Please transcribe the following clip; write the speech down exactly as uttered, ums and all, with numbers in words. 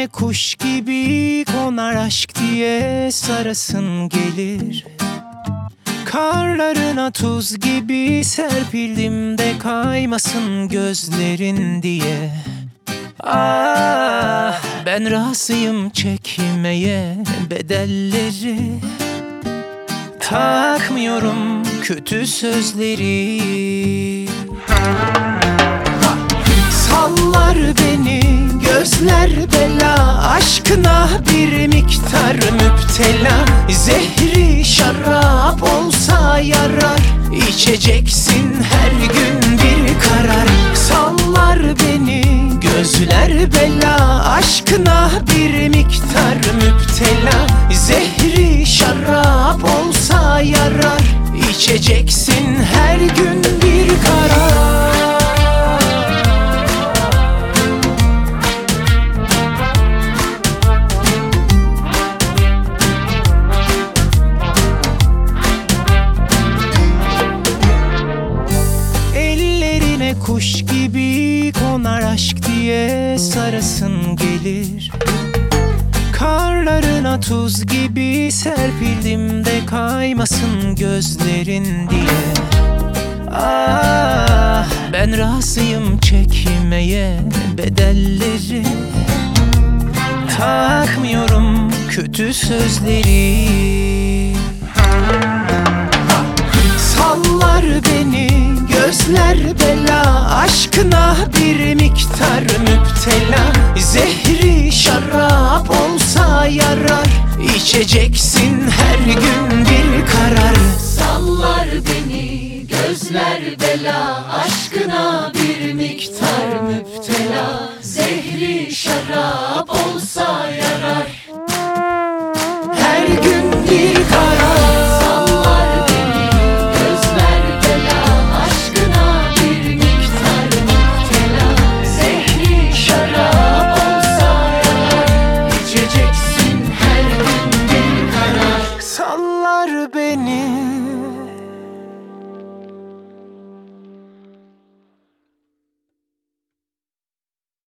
Ellerine kuş gibi konar aşk diye sarasın gelir. Karlarına tuz gibi serpildim de kaymasın gözlerin diye. Ah, ben razıyım çekmeye bedelleri. Takmıyorum kötü sözleri. Sallar beni gözler bela, aşkına bir miktar müptela. Zehri şarap olsa yarar, içeceksin her gün bir karar. Sallar beni gözler bela, aşkına bir miktar müptela. Zehri şarap olsa yarar, içeceksin her gün bir karar. Kuş gibi konar aşk diye sarasın gelir. Karlarına tuz gibi serpildim de kaymasın gözlerin diye. Ah, ben razıyım çekmeye bedelleri. Takmıyorum kötü sözleri. Sallar beni gözler bela, aşkına bir miktar müptela. Zehri şarap olsa yarar, içeceksin her gün bir karar. Sallar beni gözler bela, aşkına bir miktar müptela. Zehri şarap olsa yarar, her gün bir karar. Sallar beni